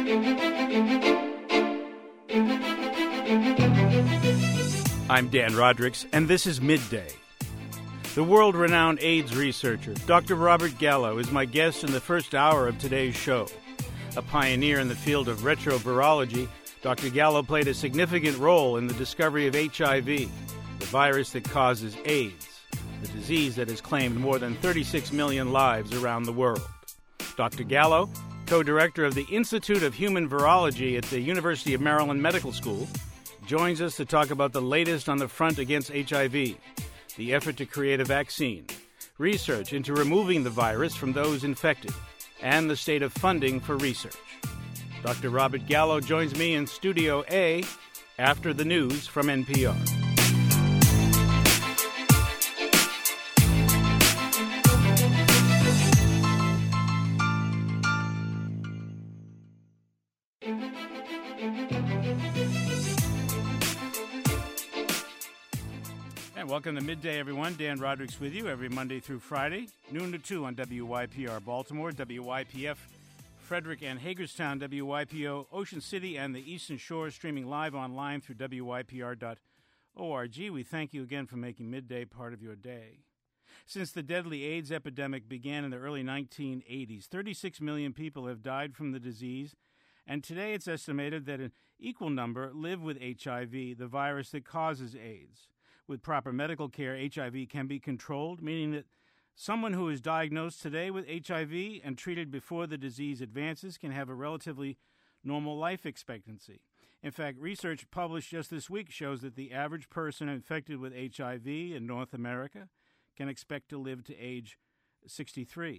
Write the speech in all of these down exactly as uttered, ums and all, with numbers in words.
I'm Dan Rodricks, and this is Midday. The world-renowned AIDS researcher, Doctor Robert Gallo, is my guest in the first hour of today's show. A pioneer in the field of retrovirology, Doctor Gallo played a significant role in the discovery of H I V, the virus that causes AIDS, the disease that has claimed more than thirty-six million lives around the world. Doctor Gallo, co-director of the Institute of Human Virology at the University of Maryland Medical School, joins us to talk about the latest on the front against H I V, the effort to create a vaccine, research into removing the virus from those infected, and the state of funding for research. Doctor Robert Gallo joins me in Studio A after the news from N P R. Welcome to Midday, everyone. Dan Rodricks with you every Monday through Friday, noon to two on W Y P R Baltimore, W Y P F Frederick and Hagerstown, W Y P O Ocean City, and the Eastern Shore, streaming live online through W Y P R dot org. We thank you again for making Midday part of your day. Since the deadly AIDS epidemic began in the early nineteen eighties, thirty-six million people have died from the disease, and today it's estimated that an equal number live with H I V, the virus that causes AIDS. With proper medical care, H I V can be controlled, meaning that someone who is diagnosed today with H I V and treated before the disease advances can have a relatively normal life expectancy. In fact, research published just this week shows that the average person infected with H I V in North America can expect to live to age sixty-three.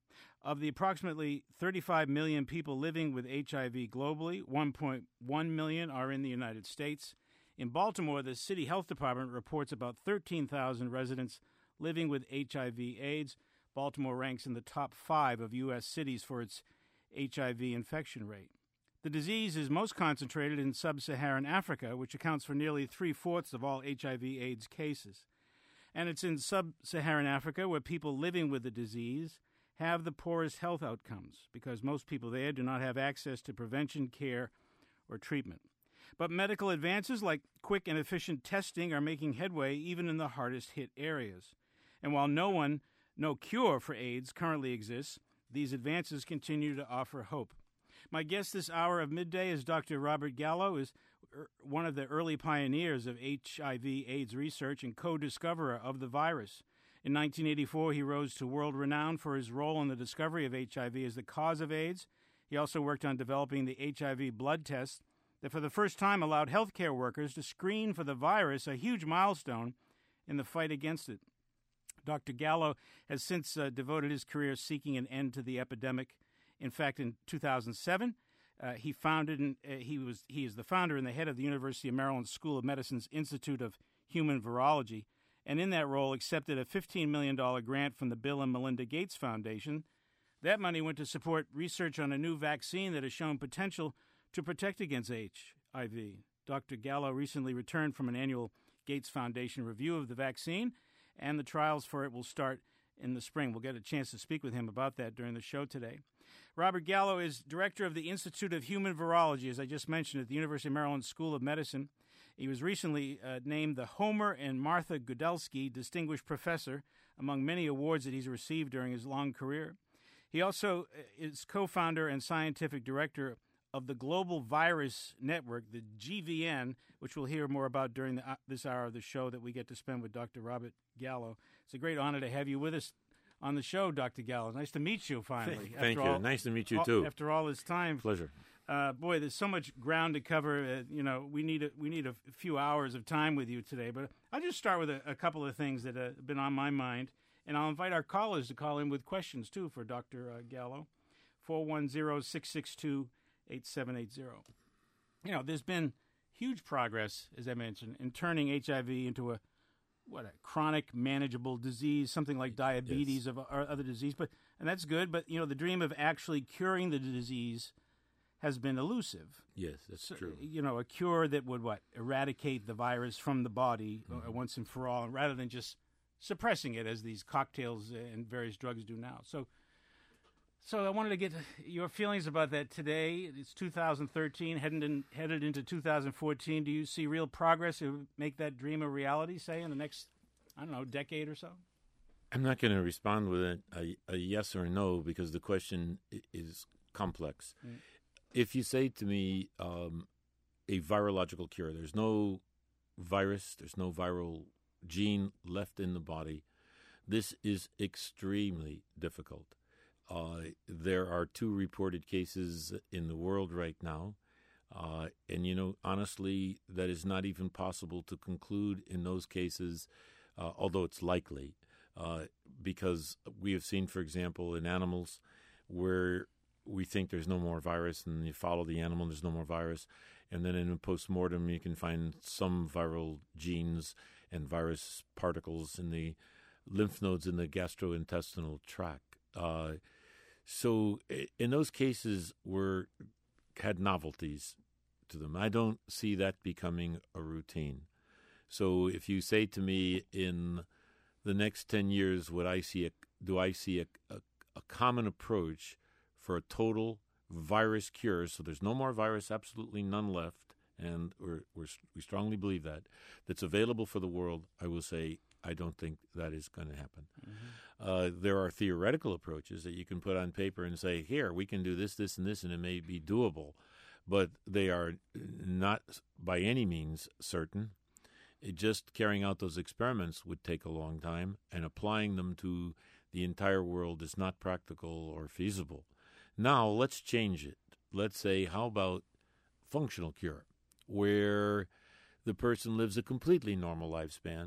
Of the approximately thirty-five million people living with H I V globally, one point one million are in the United States. In Baltimore, the City Health Department reports about thirteen thousand residents living with H I V AIDS. Baltimore ranks in the top five of U S cities for its H I V infection rate. The disease is most concentrated in sub-Saharan Africa, which accounts for nearly three-fourths of all H I V AIDS cases. And it's in sub-Saharan Africa where people living with the disease have the poorest health outcomes, because most people there do not have access to prevention, care, or treatment. But medical advances like quick and efficient testing are making headway even in the hardest-hit areas. And while no one, no cure for AIDS currently exists, these advances continue to offer hope. My guest this hour of Midday is Doctor Robert Gallo, is one of the early pioneers of H I V AIDS research and co-discoverer of the virus. In nineteen eighty-four, he rose to world renown for his role in the discovery of H I V as the cause of AIDS. He also worked on developing the H I V blood test that for the first time allowed healthcare workers to screen for the virus, a huge milestone in the fight against it. Doctor Gallo has since uh, devoted his career seeking an end to the epidemic. In fact, in two thousand seven, uh, he founded and uh, he was he is the founder and the head of the University of Maryland School of Medicine's Institute of Human Virology, and in that role accepted a fifteen million dollars grant from the Bill and Melinda Gates Foundation. That money went to support research on a new vaccine that has shown potential to protect against H I V. Doctor Gallo recently returned from an annual Gates Foundation review of the vaccine, and the trials for it will start in the spring. We'll get a chance to speak with him about that during the show today. Robert Gallo is director of the Institute of Human Virology, as I just mentioned, at the University of Maryland School of Medicine. He was recently uh, named the Homer and Martha Gudelsky Distinguished Professor, among many awards that he's received during his long career. He also is co-founder and scientific director of the Global Virus Network, the G V N, which we'll hear more about during the, uh, this hour of the show that we get to spend with Doctor Robert Gallo. It's a great honor to have you with us on the show, Doctor Gallo. Nice to meet you finally. Thank you. All, nice to meet you, all, too. After all this time. Pleasure. Uh, boy, there's so much ground to cover. Uh, you know, we need a, we need a few hours of time with you today. But I'll just start with a, a couple of things that have been on my mind, and I'll invite our callers to call in with questions, too, for Doctor Uh, Gallo. four one zero, six six two, eight seven eight zero. You know, there's been huge progress, as I mentioned, in turning H I V into a what a chronic, manageable disease, something like diabetes yes. of or other disease. But and that's good. But you know, the dream of actually curing the disease has been elusive. Yes, that's so, true. You know, a cure that would what eradicate the virus from the body mm-hmm. uh, once and for all, rather than just suppressing it as these cocktails and various drugs do now. So. So I wanted to get your feelings about that today. It's two thousand thirteen, headed, in, headed into two thousand fourteen. Do you see real progress to make that dream a reality, say, in the next, I don't know, decade or so? I'm not going to respond with a, a, a yes or a no because the question is complex. Mm. If you say to me um, a virological cure, there's no virus, there's no viral gene left in the body, this is extremely difficult. Uh, there are two reported cases in the world right now. Uh, and, you know, honestly, that is not even possible to conclude in those cases, uh, although it's likely, uh, because we have seen, for example, in animals where we think there's no more virus and you follow the animal, there's no more virus. And then in a postmortem, you can find some viral genes and virus particles in the lymph nodes in the gastrointestinal tract. Uh, so in those cases, we're had novelties to them. I don't see that becoming a routine. So if you say to me in the next ten years, would I see a, do I see a, a, a common approach for a total virus cure? So there's no more virus, absolutely none left, and we're, we're, we strongly believe that, that's available for the world. I will say I don't think that is going to happen. Mm-hmm. Uh, there are theoretical approaches that you can put on paper and say, here, we can do this, this, and this, and it may be doable. But they are not by any means certain. It just carrying out those experiments would take a long time, and applying them to the entire world is not practical or feasible. Now, let's change it. Let's say, how about functional cure, where the person lives a completely normal lifespan.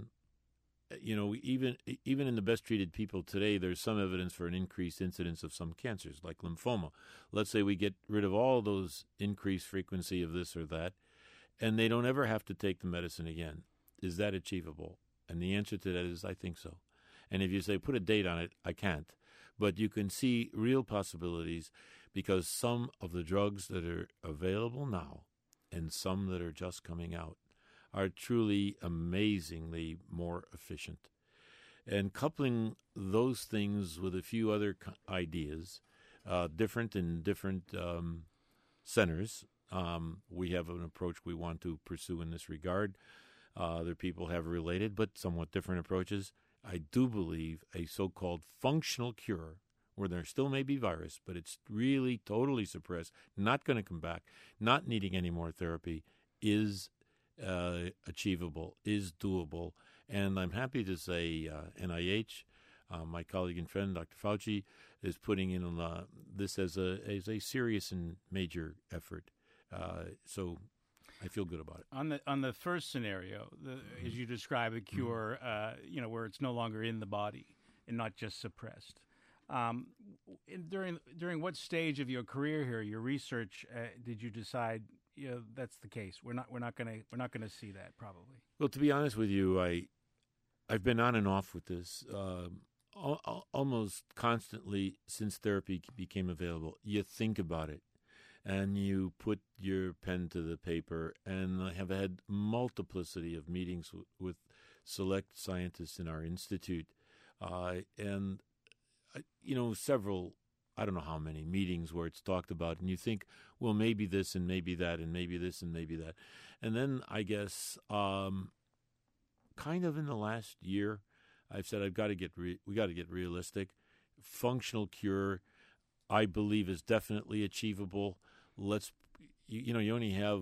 You know, even even in the best-treated people today, there's some evidence for an increased incidence of some cancers, like lymphoma. Let's say we get rid of all those increased frequency of this or that, and they don't ever have to take the medicine again. Is that achievable? And the answer to that is, I think so. And if you say, put a date on it, I can't. But you can see real possibilities because some of the drugs that are available now and some that are just coming out are truly amazingly more efficient. And coupling those things with a few other ideas, uh, different in different um, centers, um, we have an approach we want to pursue in this regard. Uh, other people have related but somewhat different approaches. I do believe a so-called functional cure, where there still may be virus, but it's really totally suppressed, not going to come back, not needing any more therapy, is Uh, achievable, is doable. And I'm happy to say uh, N I H, uh, my colleague and friend, Doctor Fauci, is putting in uh, this as a as a serious and major effort. Uh, so I feel good about it. On the on the first scenario, the, mm-hmm. as you describe a cure, mm-hmm. uh, you know, where it's no longer in the body and not just suppressed. Um, in, during during what stage of your career here, your research, uh, did you decide? You know, that's the case. We're not. We're not going to. We're not going to see that probably. Well, to be honest with you, I, I've been on and off with this um, al- almost constantly since therapy became available. You think about it, and you put your pen to the paper. And I have had multiplicity of meetings w- with select scientists in our institute, uh, and uh, you know, several. I don't know how many meetings where it's talked about, and you think, well, maybe this and maybe that and maybe this and maybe that. And then I guess um, kind of in the last year, I've said I've got to get re- we got to get realistic. Functional cure, I believe, is definitely achievable. Let's, you, you know, you only have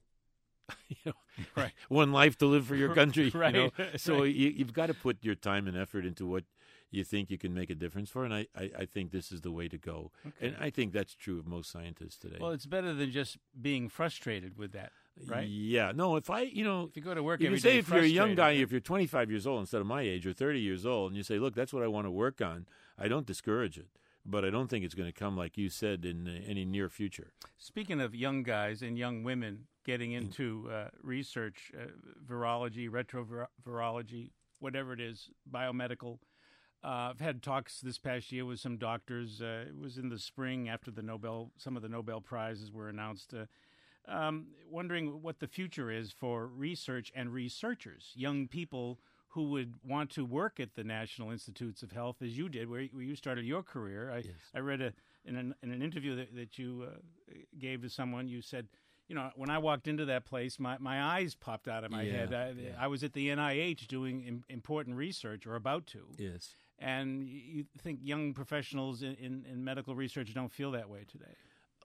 you know, right. one life to live for your country. Right. You know? So right. you, you've got to put your time and effort into what you think you can make a difference for, and I, I, I think this is the way to go. Okay. And I think that's true of most scientists today. Well, it's better than just being frustrated with that, right? Yeah. No, if I, you know, if you go to work if every you say day if you're a young guy, right? if you're twenty-five years old instead of my age, or thirty years old, and you say, look, that's what I want to work on, I don't discourage it. But I don't think it's going to come, like you said, in uh, any near future. Speaking of young guys and young women getting into uh, research, uh, virology, retrovirology, whatever it is, biomedical, uh, I've had talks this past year with some doctors. Uh, it was in the spring after the Nobel, some of the Nobel Prizes were announced, uh, um, wondering what the future is for research and researchers, young people who would want to work at the National Institutes of Health, as you did, where, where you started your career. I, yes. I read a, in an, in an interview that, that you uh, gave to someone, you said, you know, when I walked into that place, my, my eyes popped out of my Yeah, head. I, yeah. I was at the N I H doing im- important research, or about to. Yes. And you think young professionals in, in, in medical research don't feel that way today?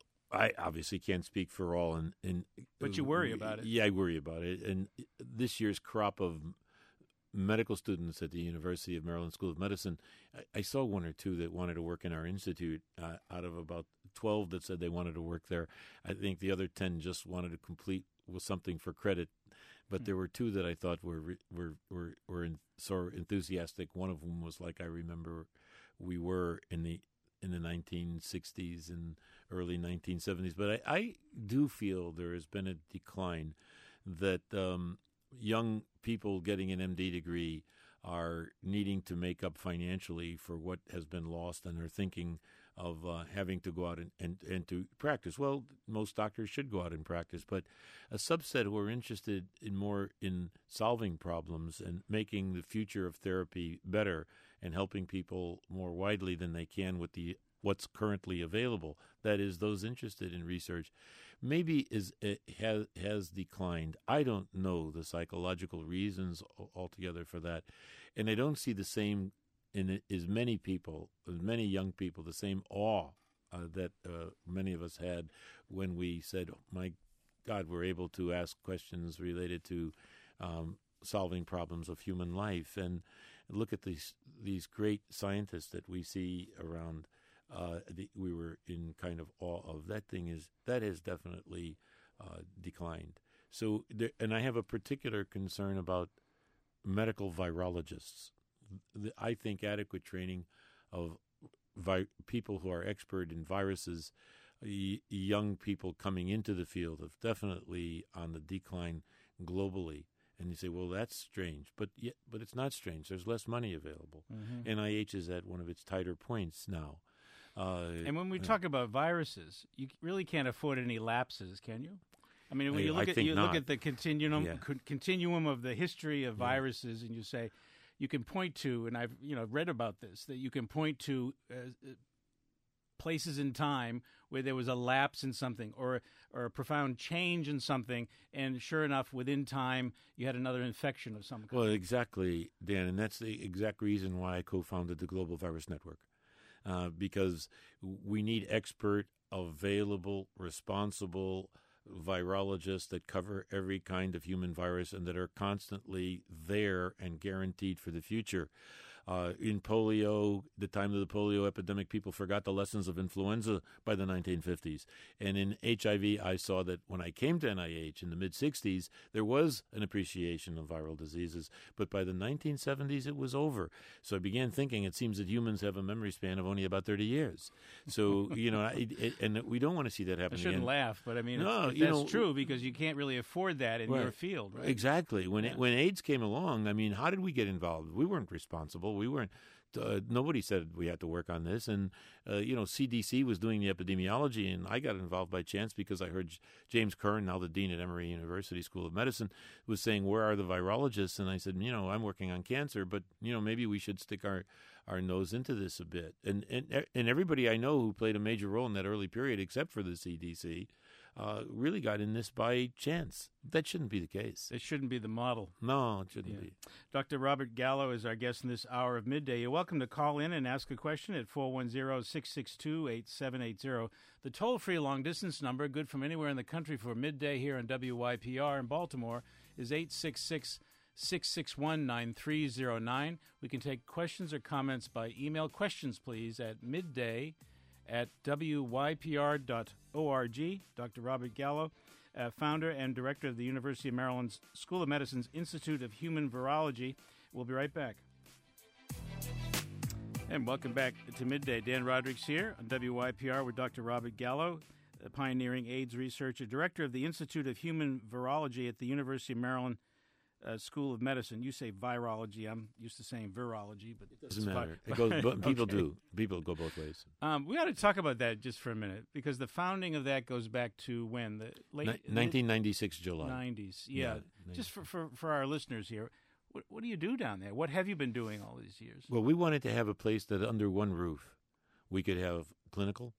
I obviously can't speak for all, and, and But you worry about it. Yeah, I worry about it. And this year's crop of medical students at the University of Maryland School of Medicine, I, I saw one or two that wanted to work in our institute. Uh, out of about twelve that said they wanted to work there, I think the other ten just wanted to complete with something for credit. But there were two that I thought were were were were in, so enthusiastic. One of them was like I remember we were in the in the nineteen sixties and early nineteen seventies. But I, I do feel there has been a decline, that um, young people getting an M D degree are needing to make up financially for what has been lost, and are thinking of uh, having to go out and, and, and to practice. Well, most doctors should go out and practice, but a subset who are interested in more in solving problems and making the future of therapy better and helping people more widely than they can with the what's currently available, that is, those interested in research, maybe is uh, has has declined. I don't know the psychological reasons altogether for that, and I don't see the same in as many people, as many young people, the same awe uh, that uh, many of us had when we said, oh, "My God, we're able to ask questions related to um, solving problems of human life." And look at these these great scientists that we see around. Uh, the, we were in kind of awe of. That thing is that has definitely uh, declined. So, there, and I have a particular concern about medical virologists. The, I think adequate training of vi- people who are expert in viruses, y- young people coming into the field, have definitely on the decline globally. And you say, well, that's strange, but yeah, but it's not strange. There's less money available. Mm-hmm. N I H is at one of its tighter points now. Uh, and when we uh, talk about viruses, you really can't afford any lapses, can you? I mean, when I, you look I at think you not. look at the continuum yeah. co- continuum of the history of yeah. viruses, and you say you can point to, and I've you know read about this, that you can point to uh, places in time where there was a lapse in something or or a profound change in something, and sure enough, within time, you had another infection of some kind. Well, exactly, Dan, and that's the exact reason why I co-founded the Global Virus Network. Uh, because we need expert, available, responsible virologists that cover every kind of human virus and that are constantly there and guaranteed for the future. Uh, in polio, the time of the polio epidemic, people forgot the lessons of influenza by the nineteen fifties. And in H I V, I saw that when I came to N I H in the mid-sixties, there was an appreciation of viral diseases. But by the nineteen seventies, it was over. So I began thinking, it seems that humans have a memory span of only about thirty years. So, you know, it, it, and we don't want to see that happen I shouldn't again. laugh, but I mean, no, it's, you that's know, true because you can't really afford that in right. your field, right? Exactly. When yeah. it, when AIDS came along, I mean, how did we get involved? We weren't responsible. We weren't. Uh, nobody said we had to work on this, and uh, you know, C D C was doing the epidemiology, and I got involved by chance because I heard J- James Kern, now the dean at Emory University School of Medicine, was saying, "Where are the virologists?" And I said, "You know, I'm working on cancer, but you know, maybe we should stick our, our nose into this a bit." And and and everybody I know who played a major role in that early period, except for the C D C. Uh, really got in this by chance. That shouldn't be the case. It shouldn't be the model. No, it shouldn't yeah. be. Doctor Robert Gallo is our guest in this hour of midday. You're welcome to call in and ask a question at four one zero, six six two, eight seven eight zero. The toll-free long-distance number, good from anywhere in the country for midday here on W Y P R in Baltimore, is eight six six, six six one, nine three zero nine. We can take questions or comments by email. Questions, please, at midday at W Y P R dot org. Doctor Robert Gallo, uh, founder and director of the University of Maryland's School of Medicine's Institute of Human Virology. We'll be right back. And welcome back to Midday. Dan Roderick's here on W Y P R with Doctor Robert Gallo, a pioneering AIDS researcher, director of the Institute of Human Virology at the University of Maryland Uh, School of Medicine. You say virology. I'm used to saying virology, but it doesn't matter. Vi- it goes. But people okay. do. People go both ways. Um, we ought to talk about that just for a minute because the founding of that goes back to when the late Ni- nineteen ninety-six July nineties. Yeah, yeah just for, for for our listeners here, what what do you do down there? What have you been doing all these years? Well, we wanted to have a place that under one roof we could have clinical,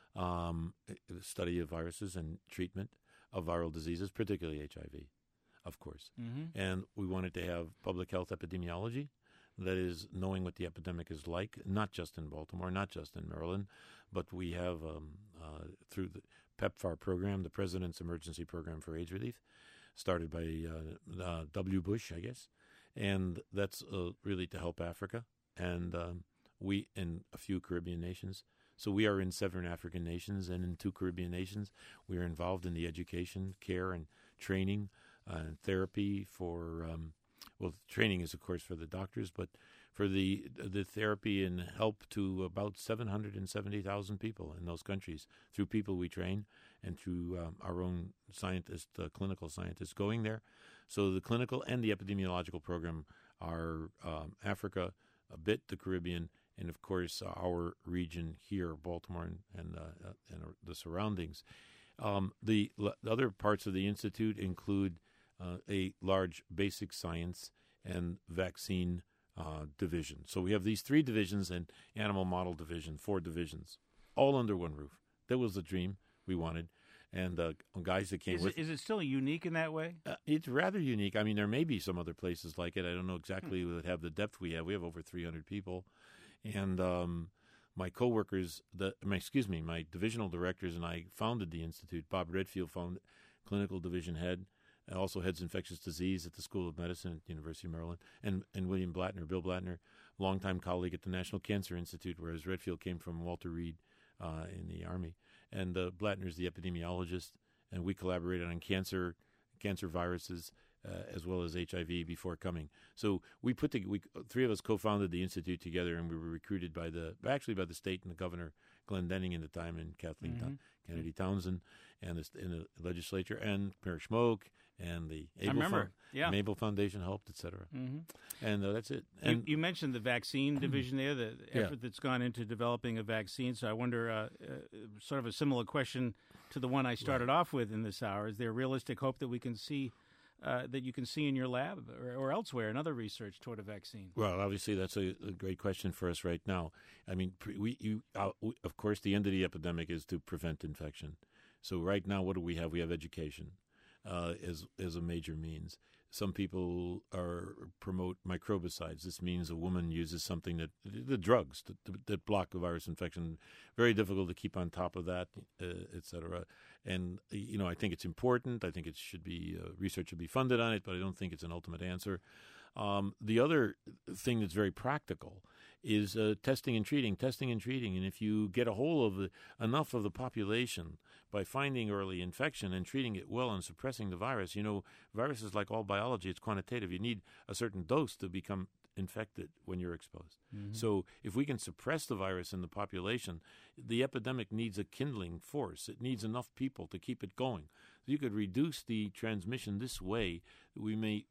um, the study of viruses and treatment of viral diseases, particularly H I V, of course. Mm-hmm. And we wanted to have public health epidemiology, that is, knowing what the epidemic is like, not just in Baltimore, not just in Maryland, but we have, um, uh, through the PEPFAR program, the President's Emergency Program for AIDS Relief, started by uh, uh, W. Bush, I guess, and that's uh, really to help Africa and um, we in a few Caribbean nations. So we are in seven African nations and in two Caribbean nations. We are involved in the education, care, and training uh, and therapy for, um, well, training is, of course, for the doctors, but for the the therapy and help to about seven hundred seventy thousand people in those countries through people we train and through um, our own scientists, uh, clinical scientists going there. So the clinical and the epidemiological program are um, Africa, a bit the Caribbean, and of course our region here, Baltimore and and, uh, and the surroundings. Um, the, l- the other parts of the institute include uh, a large basic science and vaccine uh, division. So we have these three divisions and animal model division, four divisions, all under one roof. That was the dream we wanted. And uh, guys that came is with it, is it still unique in that way? Uh, it's rather unique. I mean, there may be some other places like it. I don't know exactly hmm. would have the depth we have. We have over three hundred people. And um, my coworkers, the, my, excuse me, my divisional directors and I founded the Institute. Bob Redfield, found clinical division head, and also heads infectious disease at the School of Medicine at the University of Maryland. And, and William Blattner, Bill Blattner, longtime colleague at the National Cancer Institute, whereas Redfield came from Walter Reed uh, in the Army. And uh, Blattner is the epidemiologist, and we collaborated on cancer, cancer viruses, uh, as well as H I V before coming. So we put the we, three of us co-founded the institute together, and we were recruited by the actually by the state and the governor, Glenn Denning at the time, and Kathleen mm-hmm. Ta- Kennedy Townsend, and the, in the legislature, and Parrish Moak, and the Able, I remember. Fo- yeah. Able Foundation helped, et cetera. Mm-hmm. And uh, that's it. And you, you mentioned the vaccine division there, the effort yeah. that's gone into developing a vaccine. So I wonder, uh, uh, sort of a similar question to the one I started right. off with in this hour. Is there realistic hope that we can see, uh, that you can see in your lab or, or elsewhere in other research toward a vaccine? Well, obviously that's a, a great question for us right now. I mean, pre- we, you, uh, we, of course, the end of the epidemic is to prevent infection. So right now, what do we have? We have education uh, as as a major means. Some people are promote microbicides. This means a woman uses something that the drugs that, that block a virus infection. Very difficult to keep on top of that, uh, et cetera. And you know, I think it's important. I think it should be uh, research should be funded on it, but I don't think it's an ultimate answer. Um, the other thing that's very practical is uh, testing and treating, testing and treating. And if you get a hold of the, enough of the population by finding early infection and treating it well and suppressing the virus, you know, viruses, like all biology, it's quantitative. You need a certain dose to become infected when you're exposed. Mm-hmm. So if we can suppress the virus in the population, the epidemic needs a kindling force. It needs enough people to keep it going. You could reduce the transmission this way. We may,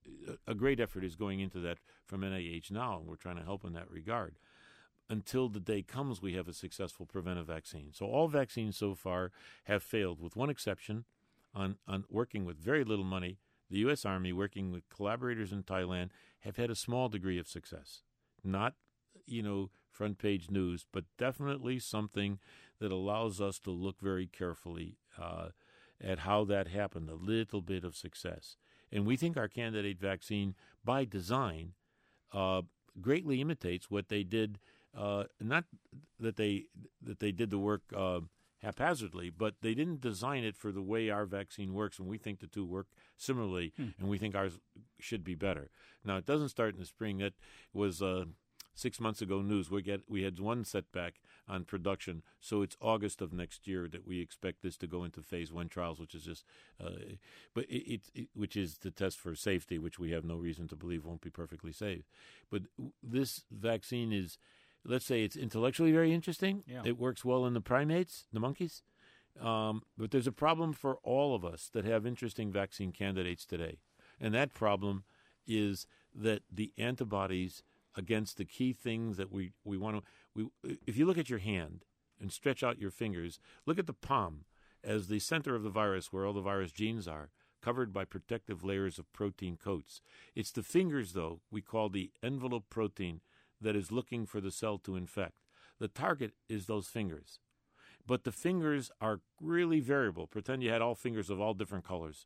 a great effort is going into that from N I H now, and we're trying to help in that regard. Until the day comes, we have a successful preventive vaccine. So all vaccines so far have failed, with one exception, on, on working with very little money. The U S. Army, working with collaborators in Thailand, have had a small degree of success. Not, you know, front page news, but definitely something that allows us to look very carefully uh, at how that happened, a little bit of success. And we think our candidate vaccine, by design, uh, greatly imitates what they did, uh, not that they that they did the work uh, haphazardly, but they didn't design it for the way our vaccine works, and we think the two work similarly, hmm. and we think ours should be better. Now, it doesn't start in the spring. That was uh, six months ago news. We get we had one setback on production, so it's August of next year that we expect this to go into phase one trials, which is just, uh, but it, it, it which is the test for safety, which we have no reason to believe won't be perfectly safe. But this vaccine is, let's say, it's intellectually very interesting. Yeah. It works well in the primates, the monkeys. Um, but there's a problem for all of us that have interesting vaccine candidates today. And that problem is that the antibodies against the key things that we, we want to, we, if you look at your hand and stretch out your fingers, look at the palm as the center of the virus where all the virus genes are, covered by protective layers of protein coats. It's the fingers, though, we call the envelope protein, that is looking for the cell to infect. The target is those fingers. But the fingers are really variable. Pretend you had all fingers of all different colors.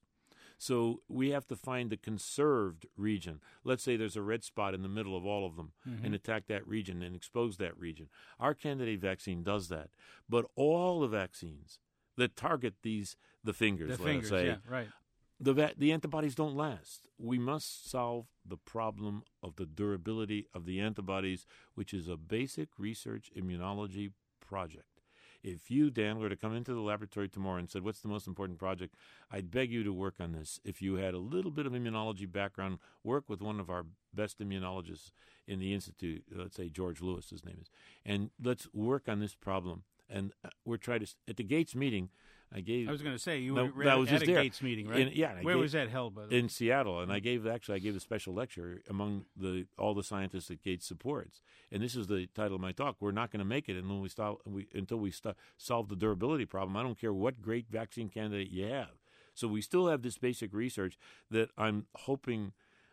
So we have to find the conserved region. Let's say there's a red spot in the middle of all of them, mm-hmm. and attack that region and expose that region. Our candidate vaccine does that. But all the vaccines that target these, the fingers, the let fingers, us say, yeah, right. the, va- the antibodies don't last. We must solve the problem of the durability of the antibodies, which is a basic research immunology project. If you, Dan, were to come into the laboratory tomorrow and said, what's the most important project, I'd beg you to work on this. If you had a little bit of immunology background, work with one of our best immunologists in the Institute, let's say George Lewis, his name is, and let's work on this problem. And we're trying to, at the Gates meeting, I gave... I was going to say, you no, were that was at just a there. Gates meeting, right? In, yeah. Where gave, was that held, by the way? In Seattle. And I gave, actually, I gave a special lecture among the all the scientists that Gates supports. And this is the title of my talk. We're not going to make it until we, stop, we, until we stop, solve the durability problem. I don't care what great vaccine candidate you have. So we still have this basic research that I'm hoping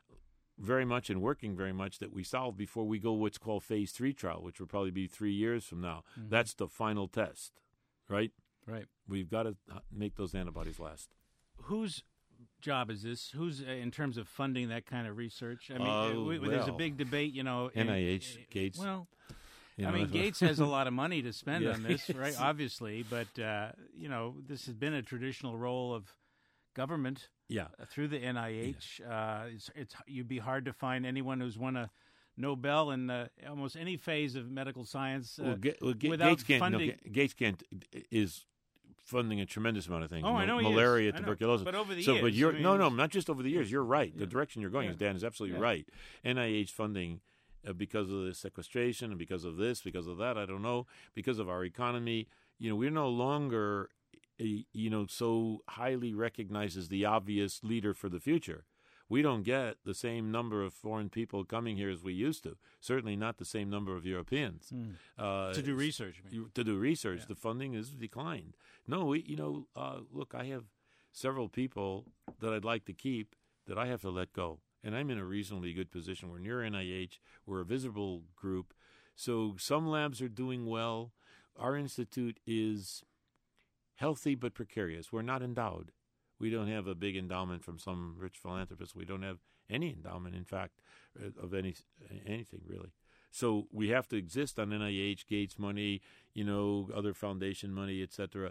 very much and working very much that we solve before we go what's called phase three trial, which will probably be three years from now. Mm-hmm. That's the final test, right? Right. We've got to make those antibodies last. Whose job is this? Who's uh, in terms of funding that kind of research? I mean, uh, we, well, there's a big debate, you know. N I H, in, Gates. Well, you I know, mean, Gates has a lot of money to spend yeah. on this, right? Obviously, but uh, you know, this has been a traditional role of government. Yeah. Uh, through the N I H, yeah. uh, it's, it's you'd be hard to find anyone who's won a Nobel in uh, almost any phase of medical science uh, well, Ga- well, Ga- without Gates can't, funding. No, Gates can't is funding a tremendous amount of things. Oh, Ma- I know he malaria, is. tuberculosis. But over the so, years, but you're I mean, no, no, not just over the years. You're right. Yeah. The direction you're going, Yeah. is Dan is absolutely Yeah. right. N I H funding, uh, because of the sequestration and because of this, because of that, I don't know, because of our economy. You know, we're no longer, uh, you know, so highly recognized as the obvious leader for the future. We don't get the same number of foreign people coming here as we used to. Certainly not the same number of Europeans. Mm. Uh, to do research. I mean. To do research. Yeah. The funding has declined. No, we, you know, uh, look, I have several people that I'd like to keep that I have to let go. And I'm in a reasonably good position. We're near N I H. We're a visible group. So some labs are doing well. Our institute is healthy but precarious. We're not endowed. We don't have a big endowment from some rich philanthropist. We don't have any endowment, in fact, of any anything really. So we have to exist on N I H, Gates money, you know, other foundation money, et cetera.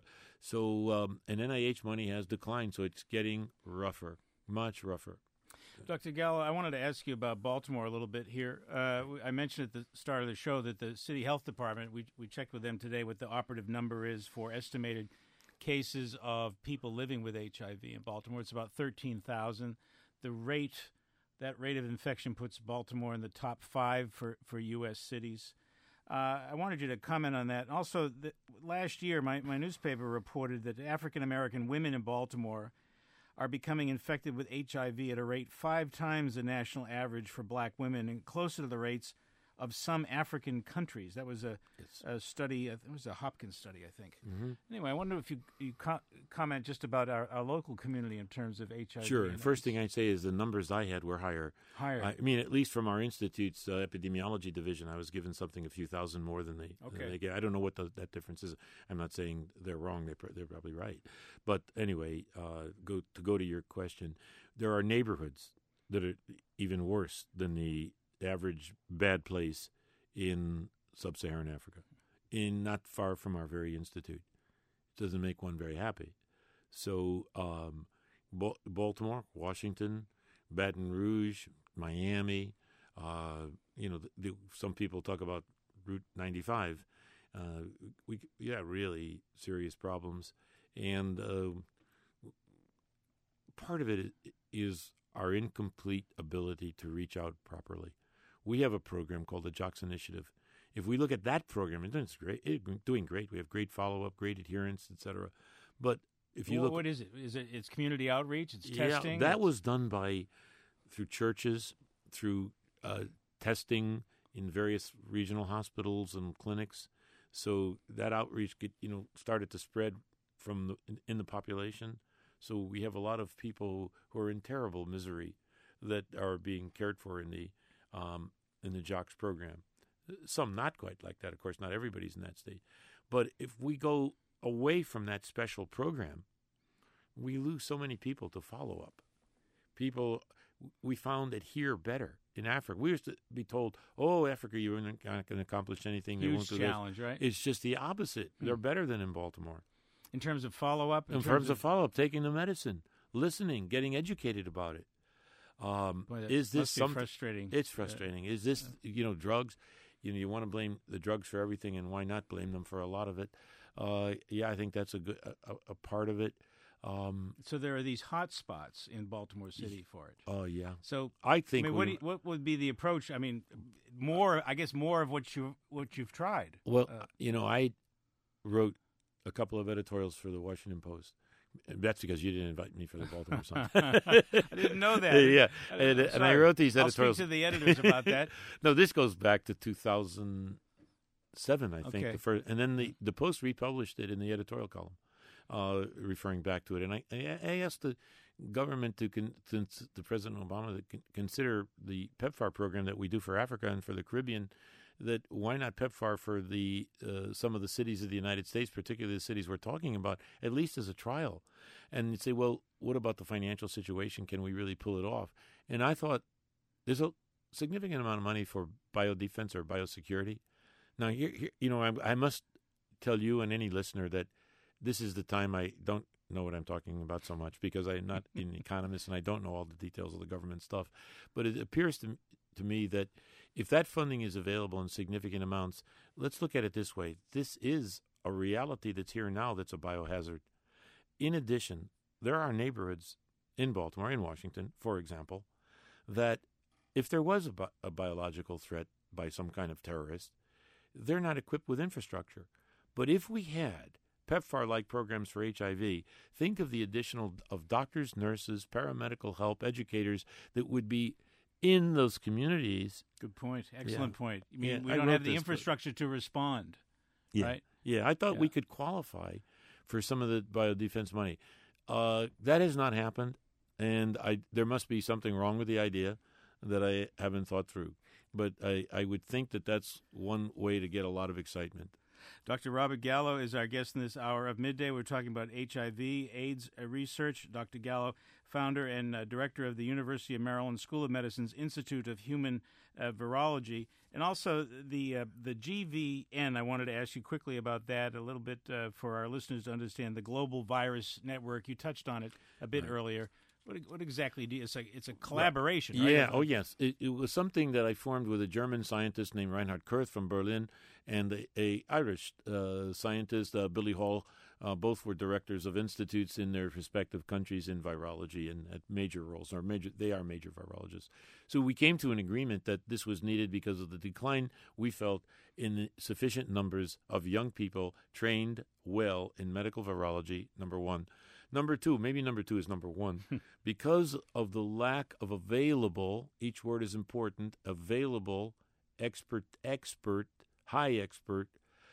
So um, and N I H money has declined, so it's getting rougher, much rougher. Doctor Gallo, I wanted to ask you about Baltimore a little bit here. Uh, I mentioned at the start of the show that the city health department, we we checked with them today what the operative number is for estimated cases of people living with H I V in Baltimore. It's about thirteen thousand. The rate, that rate of infection puts Baltimore in the top five for, for U S cities. Uh, I wanted you to comment on that. Also, the, last year, my, my newspaper reported that African-American women in Baltimore are becoming infected with H I V at a rate five times the national average for black women and closer to the rates of some African countries. That was a, a study, it was a Hopkins study, I think. Mm-hmm. Anyway, I wonder if you, you co- comment just about our, our local community in terms of H I V. Sure. And first thing I'd say is the numbers I had were higher. Higher. I mean, at least from our institute's uh, epidemiology division, I was given something a few thousand more than they, okay. than they get. I don't know what the, that difference is. I'm not saying they're wrong. They're, they're probably right. But anyway, uh, go to go to your question, there are neighborhoods that are even worse than the average bad place in sub-Saharan Africa, in not far from our very institute. It doesn't make one very happy. So um, Ba- Baltimore, Washington, Baton Rouge, Miami, uh, you know, the, the, some people talk about Route ninety-five. Uh, we, yeah, really serious problems. And uh, part of it is our incomplete ability to reach out properly. We have a program called the JOCS Initiative. If we look at that program, it's great. It's doing great. We have great follow-up, great adherence, et cetera. But if you well, look, what is it? Is it it's community outreach? It's yeah, testing. that was done by through churches, through uh, testing in various regional hospitals and clinics. So that outreach, get, you know, started to spread from the, in, in the population. So we have a lot of people who are in terrible misery that are being cared for in the um, in the JOCS program. Some not quite like that, of course. Not everybody's in that state, But if we go away from that special program, we lose so many people to follow up. People, we found adhere better in Africa. We used to be told, oh, Africa, you're not going to accomplish anything. Huge they won't do challenge, this. Right? It's just the opposite. Mm. They're better than in Baltimore. In terms of follow-up? In, in terms, terms of, of follow-up, taking the medicine, listening, getting educated about it. Um, Boy, that is this must be something frustrating? It's frustrating. Is this, you know, drugs? You know, you want to blame the drugs for everything, and why not blame them for a lot of it? Uh, yeah, I think that's a good a, a part of it. Um, so there are these hot spots in Baltimore City for it. Oh yeah. So I think. I mean, what, do you, what would be the approach? I mean, more. I guess more of what you what you've tried. Well, uh, you know, I wrote a couple of editorials for the Washington Post. That's because you didn't invite me for the Baltimore Sun. I didn't know that. Yeah, and, and I wrote these editorials. I'll speak to the editors about that. No, this goes back to two thousand seven, I think. Okay. The first, and then the, the Post republished it in the editorial column, uh, referring back to it. And I, I asked the government to, con, to, to President Obama to con, consider the PEPFAR program that we do for Africa and for the Caribbean. That why not PEPFAR for the uh, some of the cities of the United States, particularly the cities we're talking about, at least as a trial, and you'd say, well, what about the financial situation? Can we really pull it off? And I thought there's a significant amount of money for biodefense or biosecurity. Now, here, here, you know, I, I must tell you and any listener that this is the time I don't know what I'm talking about so much because I'm not an economist and I don't know all the details of the government stuff. But it appears to to me that if that funding is available in significant amounts, let's look at it this way. This is a reality that's here now that's a biohazard. In addition, there are neighborhoods in Baltimore, in Washington, for example, that if there was a, bi- a biological threat by some kind of terrorist, they're not equipped with infrastructure. But if we had PEPFAR-like programs for H I V, think of the additional of doctors, nurses, paramedical help, educators that would be in those communities. Good point. Excellent yeah. point. You mean yeah, we I don't have the this, infrastructure to respond, yeah. right? Yeah, I thought yeah. we could qualify for some of the biodefense money. Uh, that has not happened, and I there must be something wrong with the idea that I haven't thought through. But I, I would think that that's one way to get a lot of excitement. Doctor Robert Gallo is our guest in this hour of Midday. We're talking about H I V, AIDS research. Doctor Gallo, founder and uh, director of the University of Maryland School of Medicine's Institute of Human uh, Virology, and also the uh, the G V N. I wanted to ask you quickly about that a little bit uh, for our listeners to understand the Global Virus Network. You touched on it a bit right. earlier. What, what exactly do you, it's, like, it's a collaboration, right? Yeah, oh yes. It, it was something that I formed with a German scientist named Reinhard Kurth from Berlin and a, a Irish uh, scientist, uh, Billy Hall. Uh, both were directors of institutes in their respective countries in virology and at major roles, or major, they are major virologists. So we came to an agreement that this was needed because of the decline we felt in sufficient numbers of young people trained well in medical virology, number one. Number two, maybe number two is number one, because of the lack of available, each word is important, available, expert, expert, high expert,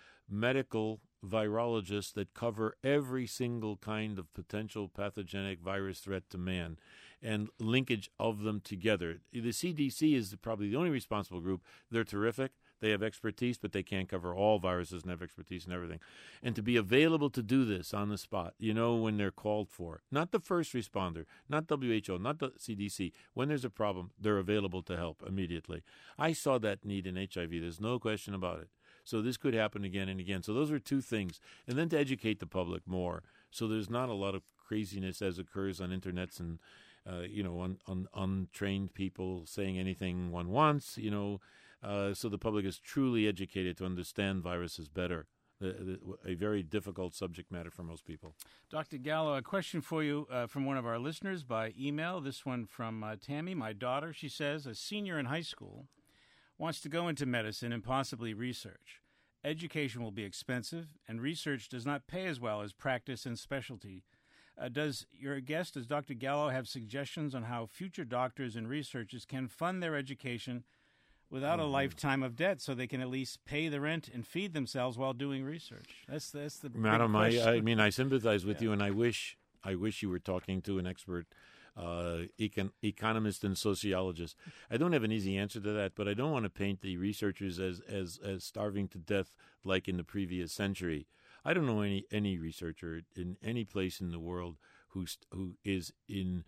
medical virologists that cover every single kind of potential pathogenic virus threat to man and linkage of them together. The C D C is probably the only responsible group. They're terrific. They have expertise, but they can't cover all viruses and have expertise and everything. And to be available to do this on the spot, you know, when they're called for, not the first responder, not W H O, not the C D C. When there's a problem, they're available to help immediately. I saw that need in H I V. There's no question about it. So this could happen again and again. So those are two things. And then to educate the public more. So there's not a lot of craziness as occurs on internets and, uh, you know, un, un, untrained people saying anything one wants, you know. Uh, so the public is truly educated to understand viruses better. The, the, a very difficult subject matter for most people. Doctor Gallo, a question for you uh, from one of our listeners by email. This one from uh, Tammy, my daughter. She says, a senior in high school wants to go into medicine and possibly research. Education will be expensive, and research does not pay as well as practice and specialty. Uh, does your guest, does Doctor Gallo, have suggestions on how future doctors and researchers can fund their education without mm-hmm. a lifetime of debt, so they can at least pay the rent and feed themselves while doing research? That's that's the Madam, big I, question. I mean, I sympathize with yeah. you, and I wish I wish you were talking to an expert uh, econ- economists and sociologists. I don't have an easy answer to that, but I don't want to paint the researchers as, as, as starving to death like in the previous century. I don't know any, any researcher in any place in the world who's, who is in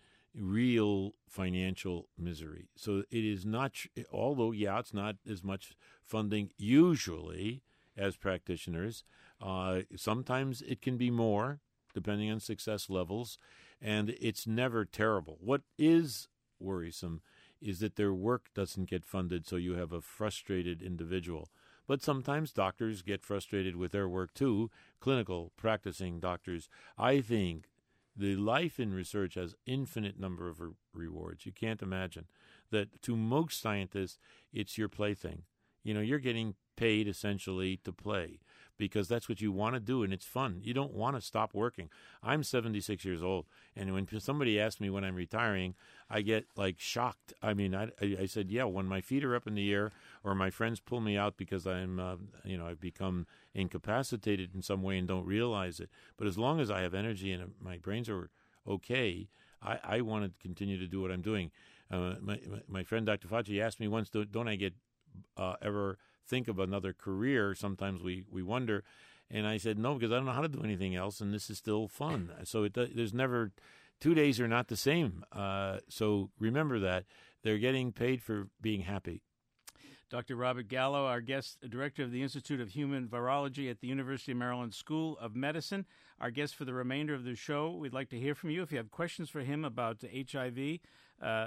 real financial misery. So it is not, although, yeah, it's not as much funding usually as practitioners. Uh, sometimes it can be more, depending on success levels, and it's never terrible. What is worrisome is that their work doesn't get funded, so you have a frustrated individual. But sometimes doctors get frustrated with their work too, clinical practicing doctors. I think the life in research has infinite number of re- rewards. You can't imagine that to most scientists, it's your plaything. You know, you're getting paid essentially to play because that's what you want to do and it's fun. You don't want to stop working. I'm seventy-six years old, and when somebody asks me when I'm retiring, I get like shocked. I mean, I, I said, yeah, when my feet are up in the air or my friends pull me out because I'm, uh, you know, I've become incapacitated in some way and don't realize it. But as long as I have energy and my brains are okay, I, I want to continue to do what I'm doing. Uh, my, my friend Doctor Fauci asked me once, don't I get uh, ever think of another career? Sometimes we, we wonder. And I said, no, because I don't know how to do anything else, and this is still fun. So it, there's never, two days are not the same. Uh, so remember that. They're getting paid for being happy. Doctor Robert Gallo, our guest, director of the Institute of Human Virology at the University of Maryland School of Medicine. Our guest for the remainder of the show. We'd like to hear from you. If you have questions for him about H I V, uh,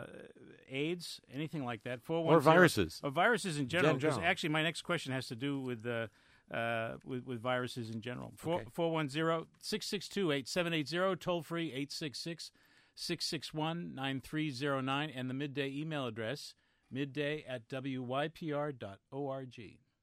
AIDS, anything like that. Or viruses. Or viruses in general. Gen- Because general. actually, my next question has to do with uh, uh, with, with viruses in general. Okay. four one zero, six six two, eight seven eight zero, toll free eight six six, six six one, nine three zero nine, and the Midday email address, midday at w y p r dot org.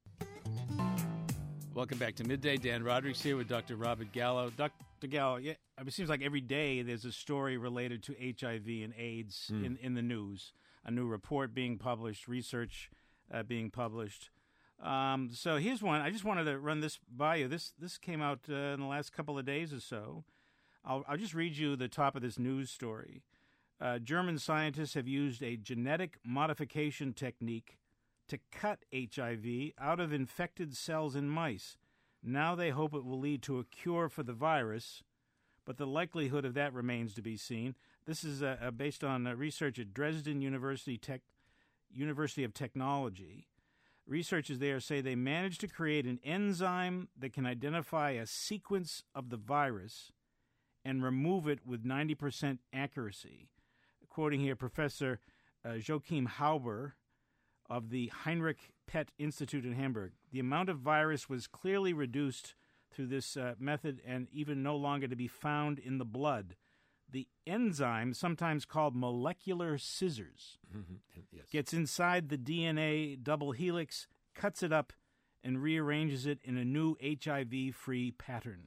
Welcome back to Midday. Dan Rodrigues here with Doctor Robert Gallo. Doctor Gallo, yeah, it seems like every day there's a story related to H I V and AIDS mm. in, in the news. A new report being published, research uh, being published. Um, so here's one. I just wanted to run this by you. This this came out uh, in the last couple of days or so. I'll, I'll just read you the top of this news story. Uh, German scientists have used a genetic modification technique to cut H I V out of infected cells in mice. Now they hope it will lead to a cure for the virus, but the likelihood of that remains to be seen. This is uh, uh, based on uh, research at Dresden University, Tech, University of Technology. Researchers there say they managed to create an enzyme that can identify a sequence of the virus and remove it with ninety percent accuracy. Quoting here Professor uh, Joachim Hauber of the Heinrich Pett Institute in Hamburg, the amount of virus was clearly reduced through this uh, method and even no longer to be found in the blood. The enzyme, sometimes called molecular scissors, mm-hmm. yes. gets inside the D N A double helix, cuts it up, and rearranges it in a new H I V-free pattern.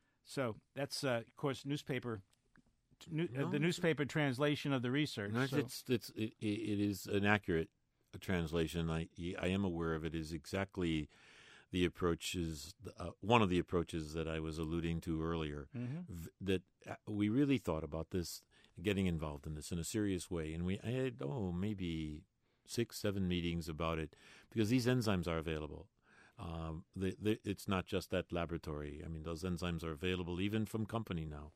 So that's, uh, of course, newspaper... New, no, uh, the newspaper translation of the research. No, so. it's, it's, it, it is an accurate translation. I, I am aware of it. Is exactly the approaches, uh, one of the approaches that I was alluding to earlier, mm-hmm. v- that uh, we really thought about this, getting involved in this in a serious way. And we I had, oh, maybe six, seven meetings about it because these enzymes are available. Um, they, they, it's not just that laboratory. I mean, those enzymes are available even from company now.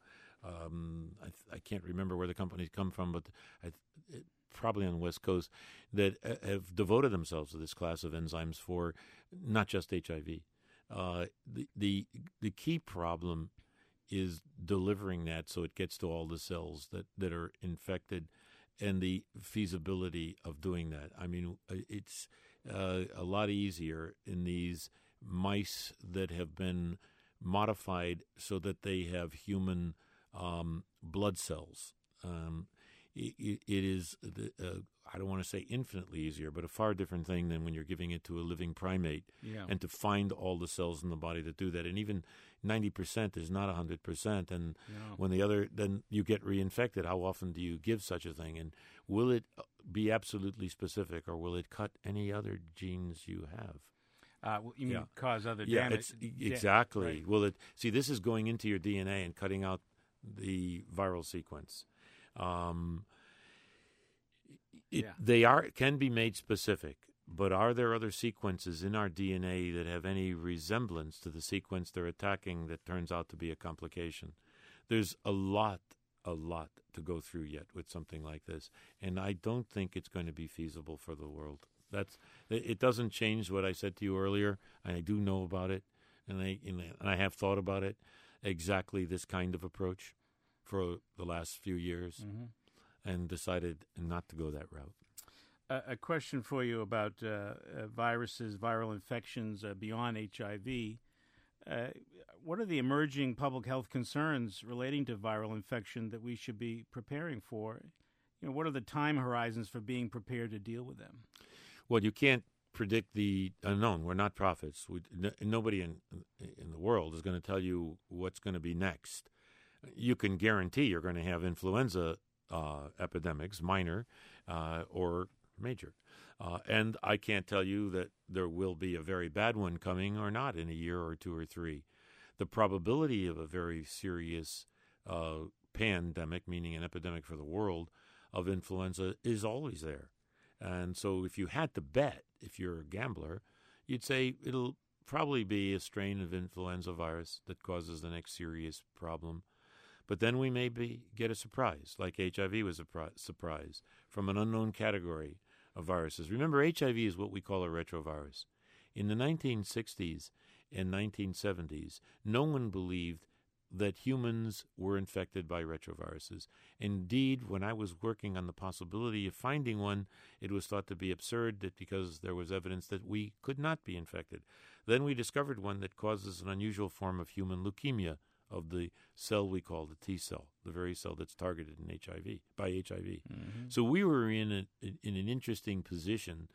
Um, I, th- I can't remember where the companies come from, but I th- it, probably on the West Coast, that uh, have devoted themselves to this class of enzymes for not just H I V. Uh, the, the the key problem is delivering that so it gets to all the cells that, that are infected, and the feasibility of doing that. I mean, it's uh, a lot easier in these mice that have been modified so that they have human Um, blood cells. Um, it, it is, uh, I don't want to say infinitely easier, but a far different thing than when you're giving it to a living primate. Yeah. And to find all the cells in the body that do that. And even ninety percent is not one hundred percent. And no. when the other, then you get reinfected. How often do you give such a thing? And will it be absolutely specific, or will it cut any other genes you have? Uh, you mean yeah. cause other yeah, damage? Yeah, exactly. Right. Will it, see, this is going into your D N A and cutting out the viral sequence. Um, it, Yeah. They are can be made specific, but are there other sequences in our D N A that have any resemblance to the sequence they're attacking that turns out to be a complication? There's a lot, a lot to go through yet with something like this, and I don't think it's going to be feasible for the world. That's it. Doesn't change what I said to you earlier. I do know about it, and I and I have thought about it. Exactly this kind of approach for the last few years, Mm-hmm. and decided not to go that route. Uh, a question for you about uh, uh, viruses, viral infections uh, beyond H I V. Uh, what are the emerging public health concerns relating to viral infection that we should be preparing for? You know, what are the time horizons for being prepared to deal with them? Well, you can't predict the unknown. We're not prophets. We, n- nobody in in the world is going to tell you what's going to be next. You can guarantee you're going to have influenza uh, epidemics, minor uh, or major. Uh, and I can't tell you that there will be a very bad one coming or not in a year or two or three. The probability of a very serious uh, pandemic, meaning an epidemic for the world, of influenza is always there. And so if you had to bet, if you're a gambler, you'd say it'll probably be a strain of influenza virus that causes the next serious problem. But then we may be, get a surprise, like H I V was a pri- surprise, from an unknown category of viruses. Remember, H I V is what we call a retrovirus. In the nineteen sixties and nineteen seventies, no one believed that humans were infected by retroviruses. Indeed, when I was working on the possibility of finding one, it was thought to be absurd that because there was evidence that we could not be infected. Then we discovered one that causes an unusual form of human leukemia of the cell we call the T cell, the very cell that's targeted in H I V by H I V. Mm-hmm. So we were in a, in an interesting position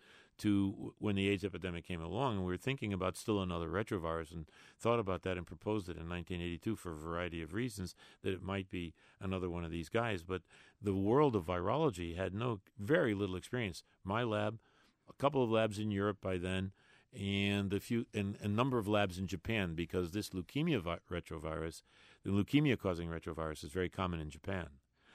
to when the AIDS epidemic came along, and we were thinking about still another retrovirus, and thought about that and proposed it in nineteen eighty-two for a variety of reasons that it might be another one of these guys. But the world of virology had no very little experience. My lab, a couple of labs in Europe by then, and a few and a number of labs in Japan, because this leukemia vi- retrovirus, the leukemia-causing retrovirus, is very common in Japan.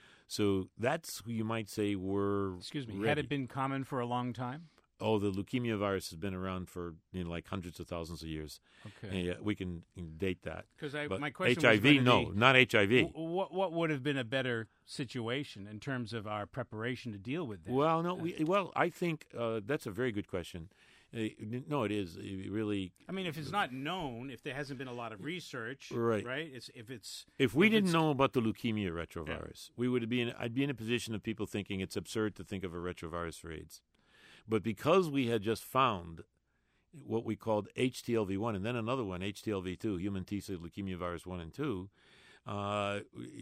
So that's who you might say were Excuse me, ready. had it been common for a long time? Oh, the leukemia virus has been around for you know like hundreds of thousands of years. Okay. And, uh, we can date that. Because I, But my question H I V, was no, going to not H I V. be, w- what what would have been a better situation in terms of our preparation to deal with that? Well, no, we, well, I think uh, that's a very good question. Uh, no, it is it really. I mean, if it's not known, if there hasn't been a lot of research, Right. right? It's if it's If we if didn't it's- know about the leukemia retrovirus, we would be in. I'd be in a position of people thinking it's absurd to think of a retrovirus for AIDS, but because we had just found what we called H T L V one and then another one, H T L V two, human T-cell leukemia virus one and two. Uh,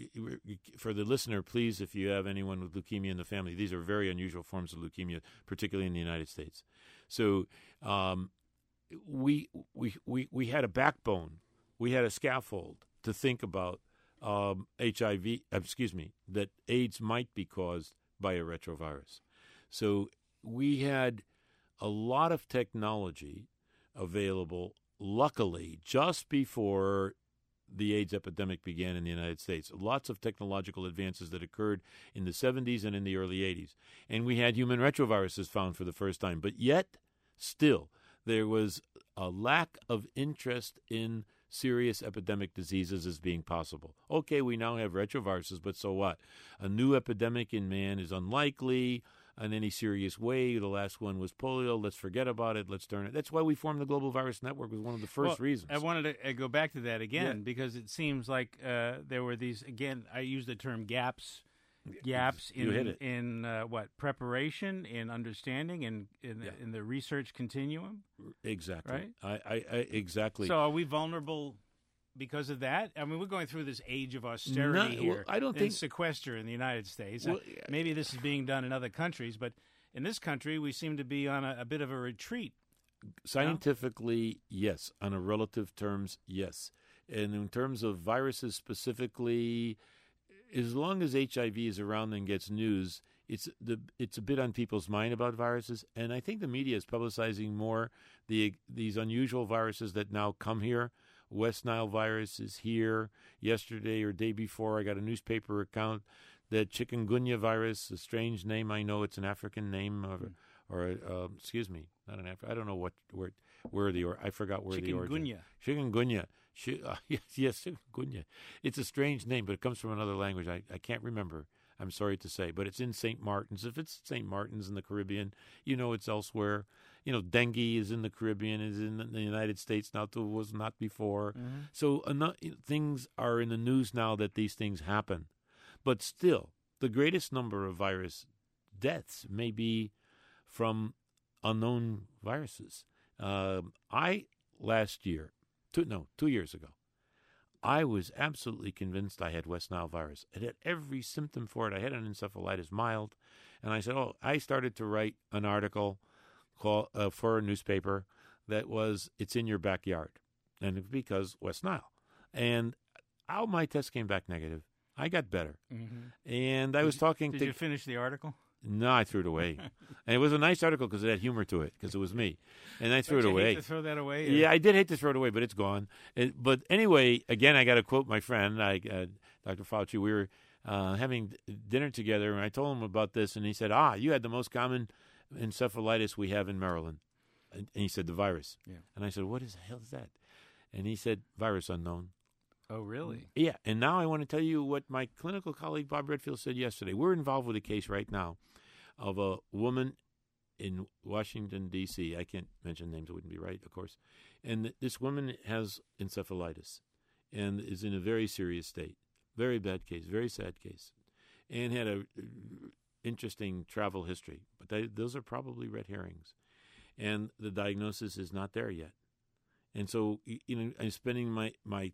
for the listener, please, if you have anyone with leukemia in the family, these are very unusual forms of leukemia, particularly in the United States. So um, we, we we we had a backbone, we had a scaffold to think about um, H I V. Excuse me, that AIDS might be caused by a retrovirus. So we had a lot of technology available. Luckily, just before the AIDS epidemic began in the United States. Lots of technological advances that occurred in the seventies and in the early eighties. And we had human retroviruses found for the first time. But yet, still, there was a lack of interest in serious epidemic diseases as being possible. Okay, we now have retroviruses, but so what? A new epidemic in man is unlikely in any serious way. The last one was polio. Let's forget about it. Let's turn it. That's why we formed the Global Virus Network, was one of the first well, reasons. I wanted to uh, go back to that again Yeah. because it seems like uh, there were these, again, I use the term gaps, gaps You in, hit it. in uh, what, preparation, in understanding, and in, Yeah. in the research continuum. Exactly. Right? I, I, I exactly. So are we vulnerable because of that? I mean, we're going through this age of austerity No, here. well, I don't and think- sequester in the United States. Well, Uh, Maybe this is being done in other countries, but in this country, we seem to be on a, a bit of a retreat. Scientifically, yes. On a relative terms, yes. And in terms of viruses specifically, as long as H I V is around and gets news, it's the it's a bit on people's mind about viruses. And I think the media is publicizing more the these unusual viruses that now come here. West Nile virus is here. Yesterday or day before, I got a newspaper account the chikungunya virus, a strange name. I know it's an African name, or, mm. or uh, excuse me, not an African. I don't know what where where the or I forgot where the origin. Chikungunya. Chikungunya. Uh, yes, yes, chikungunya. It's a strange name, but it comes from another language. I, I can't remember. I'm sorry to say, but it's in Saint Martin's. If it's Saint Martin's in the Caribbean, you know it's elsewhere. You know, dengue is in the Caribbean, is in the United States now, it was not before. Mm-hmm. So enough, things are in the news now that these things happen. But still, the greatest number of virus deaths may be from unknown viruses. Um, I, last year, two, no, two years ago, I was absolutely convinced I had West Nile virus. I had every symptom for it. I had an encephalitis mild. And I said, oh, I started to write an article call, uh, for a newspaper that was, it's in your backyard. And it's because West Nile. And all my tests came back negative. I got better. Mm-hmm. And I did was talking did to... Did you finish the article? No, I threw it away. And it was a nice article because it had humor to it, because it was me. And I threw Don't it you away. Hate to throw that away? Or? Yeah, I did hate to throw it away, but it's gone. It, but anyway, again, I got to quote my friend, I, uh, Doctor Fauci. We were uh, having dinner together, and I told him about this, and he said, ah, you had the most common encephalitis we have in Maryland. And he said, the virus. Yeah. And I said, what is the hell is that? And he said, virus unknown. Oh, really? Yeah, and now I want to tell you what my clinical colleague Bob Redfield said yesterday. We're involved with a case right now of a woman in Washington, D C I can't mention names, it wouldn't be right, of course. And this woman has encephalitis and is in a very serious state. Very bad case, very sad case. And had a interesting travel history. But they, those are probably red herrings. And the diagnosis is not there yet. And so, you know, I'm spending my, my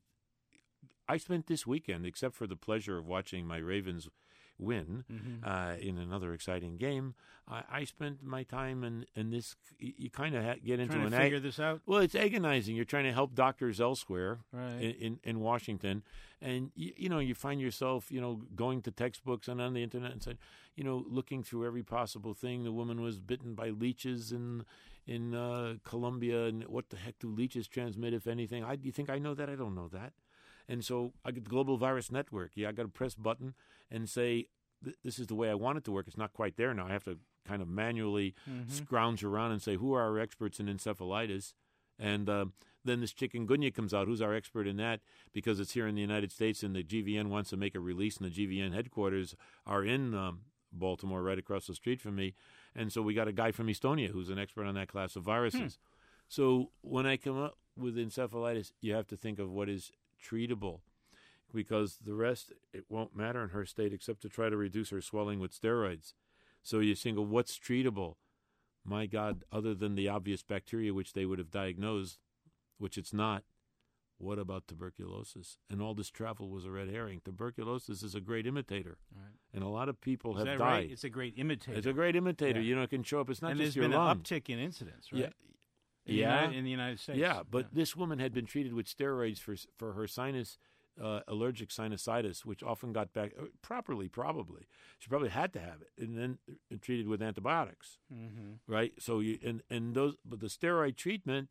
I spent this weekend, except for the pleasure of watching my Ravens win mm-hmm. uh, in another exciting game, I, I spent my time in, in this. You, you kind of ha- get into trying an to figure ag- this out. Well, it's agonizing. You're trying to help doctors elsewhere right. in, in, in Washington, and you, you know you find yourself you know going to textbooks and on the internet and saying, you know, looking through every possible thing. The woman was bitten by leeches in in uh, Colombia, and what the heck do leeches transmit, if anything? I, do you think I know that? I don't know that. And so I get the Global Virus Network. Yeah, I got to press button and say, this is the way I want it to work. It's not quite there now. I have to kind of manually mm-hmm. scrounge around and say, who are our experts in encephalitis? And uh, then this chikungunya comes out. Who's our expert in that? Because it's here in the United States, and the G V N wants to make a release, and the G V N headquarters are in um, Baltimore, right across the street from me. And so we got a guy from Estonia who's an expert on that class of viruses. Hmm. So when I come up with encephalitis, you have to think of what is treatable, because the rest, it won't matter in her state except to try to reduce her swelling with steroids. So you think, well, what's treatable? My God, other than the obvious bacteria which they would have diagnosed, which it's not, what about tuberculosis? And all this travel was a red herring. Tuberculosis is a great imitator. Right. And a lot of people is have that died. Right? It's a great imitator. It's a great imitator. Yeah. You know, it can show up. It's not and just your lung. And there's been an uptick in incidence, right? Yeah. In yeah, the United, in the United States. Yeah, but yeah. this woman had been treated with steroids for for her sinus, uh, allergic sinusitis, which often got back uh, properly. Probably she probably had to have it, and then uh, treated with antibiotics, mm-hmm. right? So you and and those, but the steroid treatment,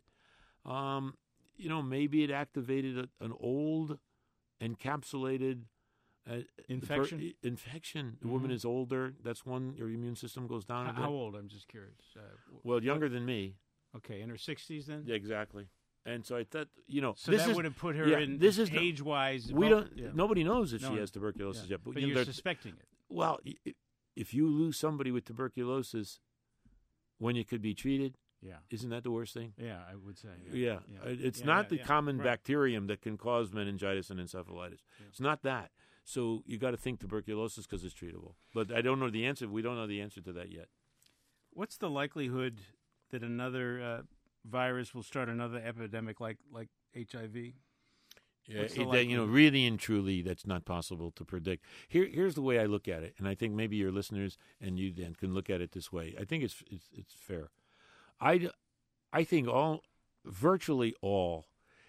um, you know, maybe it activated a, an old, encapsulated. Uh, infection. Per, infection. Mm-hmm. The woman is older. That's one. Your immune system goes down. How, a bit. how old? I'm just curious. Uh, well, younger what? than me. Okay, in her sixties then? Yeah, exactly. And so I thought, you know, so this that is, would have put her yeah, in this is age-wise. We well, don't. Yeah. Nobody knows if no, she has tuberculosis yeah. yet. But, but you you're know, suspecting it. Well, if you lose somebody with tuberculosis when you could be treated, yeah, isn't that the worst thing? Yeah, I would say. Yeah, yeah. yeah. it's yeah, not yeah, the yeah. common right. bacterium that can cause meningitis and encephalitis. Yeah. It's not that. So you got to think tuberculosis because it's treatable. But I don't know the answer. We don't know the answer to that yet. What's the likelihood that another uh, virus will start another epidemic like like H I V? Yeah, it, that, you know, really and truly, that's not possible to predict. Here, here's the way I look at it, and I think maybe your listeners and you, Dan, can look at it this way. I think it's it's, it's fair. I, I think all, virtually all,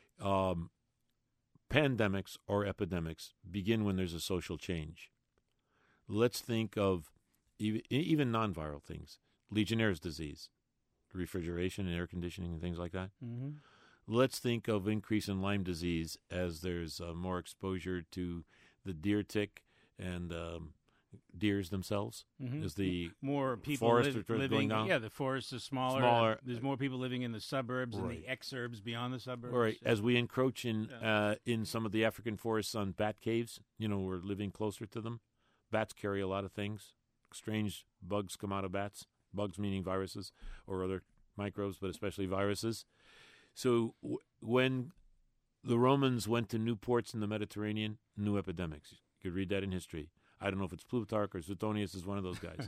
um, pandemics or epidemics begin when there's a social change. Let's think of even, even non-viral things. Legionnaire's disease, refrigeration and air conditioning and things like that. Mm-hmm. Let's think of increase in Lyme disease as there's uh, more exposure to the deer tick and um, deers themselves. Mm-hmm. Is the more people forest li- are living? going down? Yeah, the forests are smaller. Smaller. There's more people living in the suburbs Right. and the exurbs beyond the suburbs. Right. As we encroach in Yeah. uh, in some of the African forests on bat caves, you know, we're living closer to them. Bats carry a lot of things. Strange bugs come out of bats. Bugs meaning viruses or other microbes, but especially viruses. So w- when the Romans went to new ports in the Mediterranean, new epidemics. You could read that in history. I don't know if it's Plutarch or Suetonius is one of those guys,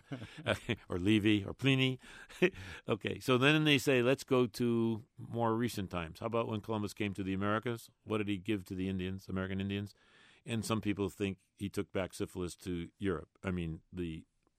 or Livy or Pliny. Okay, so then they say, let's go to more recent times. How about when Columbus came to the Americas? What did he give to the Indians, American Indians? And some people think he took back syphilis to Europe. I mean, the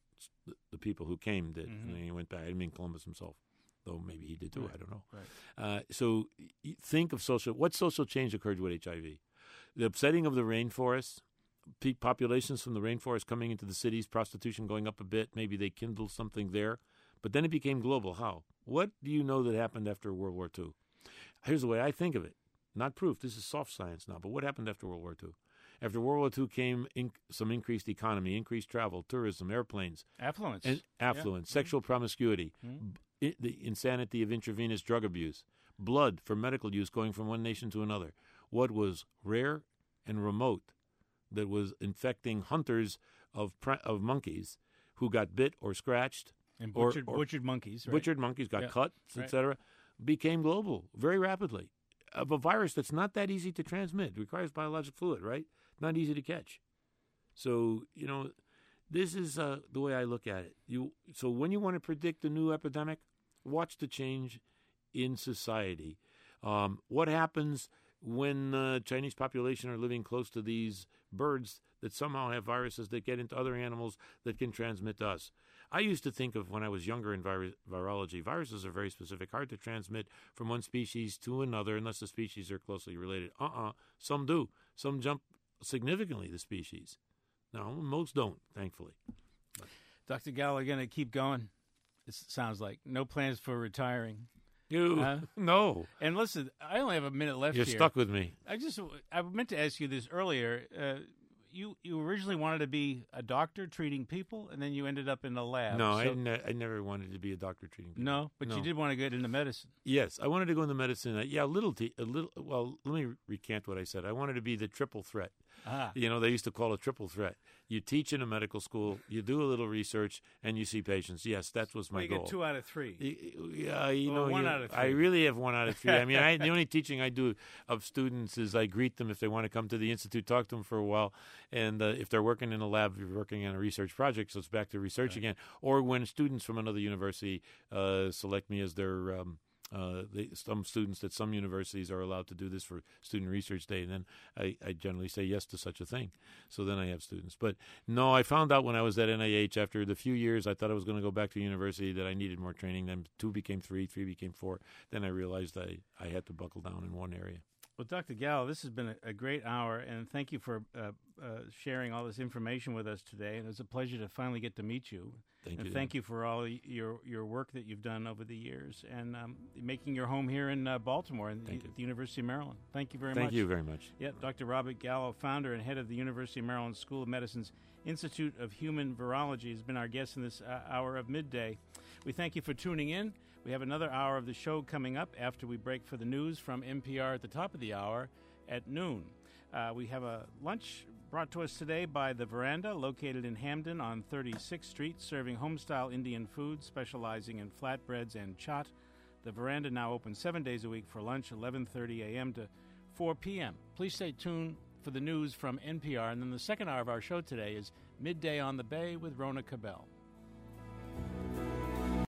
the people who came did, Mm-hmm. and then he went back. I didn't mean Columbus himself, though maybe he did too. Right. I don't know. Right. Uh, so y- think of social. What social change occurred with H I V? The upsetting of the rainforests, pe- populations from the rainforest coming into the cities, prostitution going up a bit. Maybe they kindled something there, but then it became global. How? What do you know that happened after World War Two? Here's the way I think of it. Not proof. This is soft science now. But what happened after World War Two? After World War Two came in, some increased economy, increased travel, tourism, airplanes, Affluence. and affluence, Yeah. sexual promiscuity, Mhm. b- i- the insanity of intravenous drug abuse, blood for medical use going from one nation to another. What was rare and remote that was infecting hunters of pre- of monkeys who got bit or scratched, and or- butchered, or butchered monkeys. Right? butchered monkeys got Yeah. cut, Right. et cetera, became global very rapidly. Of a virus that's not that easy to transmit. It requires biologic fluid, right? Not easy to catch. So, you know, this is uh, the way I look at it. You So when you want to predict a new epidemic, watch the change in society. Um, what happens when the Chinese population are living close to these birds that somehow have viruses that get into other animals that can transmit to us? I used to think of when I was younger in vir- virology, viruses are very specific, hard to transmit from one species to another unless the species are closely related. Uh-uh. Some do. Some jump significantly the species. No, most don't, thankfully. Doctor Gallo, going to keep going. It sounds like no plans for retiring. You Huh? no. And listen, I only have a minute left You're here. stuck with me. I just I meant to ask you this earlier. Uh, you you originally wanted to be a doctor treating people, and then you ended up in a lab. No, I, So- ne- I never wanted to be a doctor treating people. no, but No. you did want to get into medicine. Yes, I wanted to go into medicine. Uh, yeah, a little, t- a little. Well, let me recant what I said. I wanted to be the triple threat. Ah, You know, they used to call it triple threat. You teach in a medical school, you do a little research, and you see patients. Yes, that was my well, you goal. get two out of three. Y- Yeah, you Well, know, one you- out of I three. really have one out of three. I mean, I, the only teaching I do of students is I greet them if they want to come to the institute, talk to them for a while, and uh, if they're working in a lab, you're working on a research project, so it's back to research Right. again. Or when students from another university uh, select me as their um, uh, they, some students at some universities are allowed to do this for Student Research Day, and then I, I generally say yes to such a thing. So then I have students. But no, I found out when I was at N I H after the few years I thought I was going to go back to university that I needed more training. Then two became three, three became four. Then I realized I, I had to buckle down in one area. Well, Doctor Gallo, this has been a, a great hour, and thank you for uh, uh, sharing all this information with us today. And it was a pleasure to finally get to meet you. Thank and you. thank you for all y- your your work that you've done over the years, and um, making your home here in uh, Baltimore and Thank the, you. the University of Maryland. Thank you very Thank much. you very much. Yeah, Doctor Robert Gallo, founder and head of the University of Maryland School of Medicine's Institute of Human Virology, has been our guest in this uh, hour of midday. We thank you for tuning in. We have another hour of the show coming up after we break for the news from N P R at the top of the hour at noon. Uh, we have a lunch brought to us today by The Veranda, located in Hamden on thirty-sixth Street, serving home-style Indian food, specializing in flatbreads and chaat. The Veranda now open seven days a week for lunch, eleven thirty a.m. to four p.m. Please stay tuned for the news from N P R. And then the second hour of our show today is Midday on the Bay with Rona Cabell.